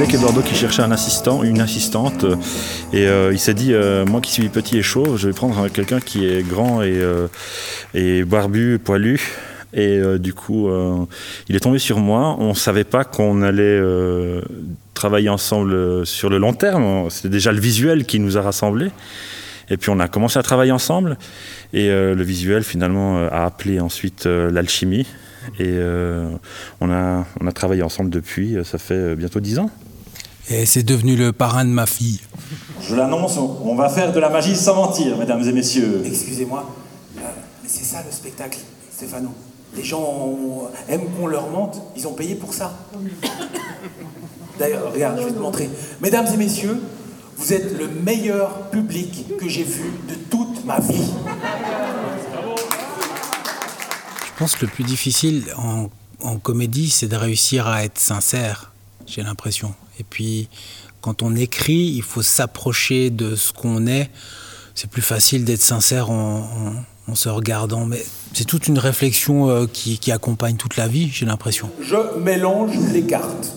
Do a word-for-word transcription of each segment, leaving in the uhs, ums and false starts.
collègue Eduardo qui cherchait un assistant, une assistante, et euh, il s'est dit, euh, moi qui suis petit et chaud, je vais prendre quelqu'un qui est grand et, euh, et barbu, poilu. Et euh, du coup, euh, il est tombé sur moi. On ne savait pas qu'on allait euh, travailler ensemble sur le long terme. C'était déjà le visuel qui nous a rassemblés. Et puis on a commencé à travailler ensemble. Et euh, le visuel, finalement, euh, a appelé ensuite euh, l'alchimie. Et euh, on, a, on a travaillé ensemble depuis, ça fait bientôt dix ans. Et c'est devenu le parrain de ma fille. Je l'annonce, on va faire de la magie sans mentir, mesdames et messieurs. Excusez-moi, euh, mais c'est ça le spectacle, Stéphano. Les gens ont, aiment qu'on leur mente, ils ont payé pour ça. D'ailleurs, regarde, je vais te montrer. Mesdames et messieurs, vous êtes le meilleur public que j'ai vu de toute ma vie. Je pense que le plus difficile en, en comédie, c'est de réussir à être sincère, j'ai l'impression. Et puis, quand on écrit, il faut s'approcher de ce qu'on est. C'est plus facile d'être sincère en, en, en se regardant. Mais c'est toute une réflexion euh, qui, qui accompagne toute la vie, j'ai l'impression. Je mélange les cartes.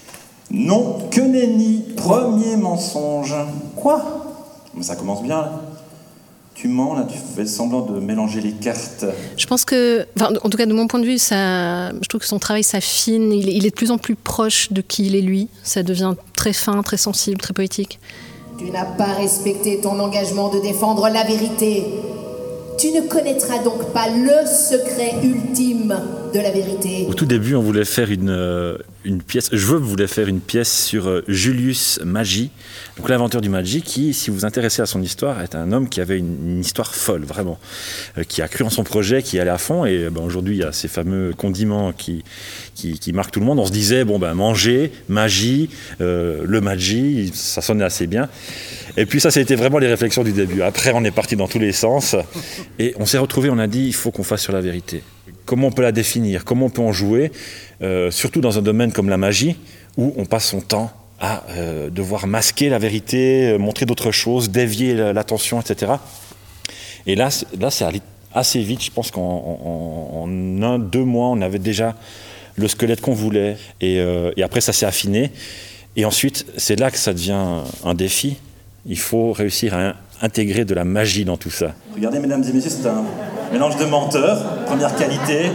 Non, que nenni, premier mensonge. Quoi? Mais ça commence bien, là. Tu mens, là, tu fais semblant de mélanger les cartes. Je pense que, enfin, en tout cas de mon point de vue, ça, je trouve que son travail s'affine, il, il est de plus en plus proche de qui il est lui. Ça devient très fin, très sensible, très poétique. Tu n'as pas respecté ton engagement de défendre la vérité. Tu ne connaîtras donc pas le secret ultime de la vérité. Au tout début, on voulait faire une, euh, une pièce, je voulais faire une pièce sur euh, Julius Magie, donc l'inventeur du Magie, qui, si vous vous intéressez à son histoire, est un homme qui avait une, une histoire folle, vraiment, euh, qui a cru en son projet, qui allait à fond, et ben, aujourd'hui, il y a ces fameux condiments qui, qui, qui marquent tout le monde. On se disait, bon ben, manger, magie, euh, le Magie, ça sonnait assez bien. Et puis ça, c'était vraiment les réflexions du début. Après, on est parti dans tous les sens, et on s'est retrouvés, on a dit, il faut qu'on fasse sur la vérité. Comment on peut la définir? Comment on peut en jouer? euh, Surtout dans un domaine comme la magie, où on passe son temps à euh, devoir masquer la vérité, euh, montrer d'autres choses, dévier l'attention, et cetera. Et là, là c'est allé assez vite. Je pense qu'en en, en un, deux mois, on avait déjà le squelette qu'on voulait. Et, euh, et après, ça s'est affiné. Et ensuite, c'est là que ça devient un défi. Il faut réussir à intégrer de la magie dans tout ça. Regardez, mesdames et messieurs, c'est un mélange de menteurs, première qualité.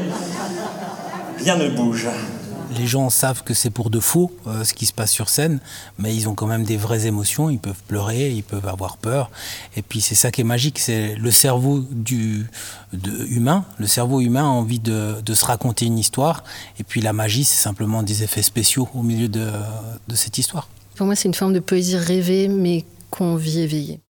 Rien ne bouge. Les gens savent que c'est pour de faux, euh, ce qui se passe sur scène, mais ils ont quand même des vraies émotions, ils peuvent pleurer, ils peuvent avoir peur. Et puis c'est ça qui est magique, c'est le cerveau du, de, humain. Le cerveau humain a envie de, de se raconter une histoire, et puis la magie, c'est simplement des effets spéciaux au milieu de, de cette histoire. Pour moi, c'est une forme de poésie rêvée, mais qu'on vit éveillée.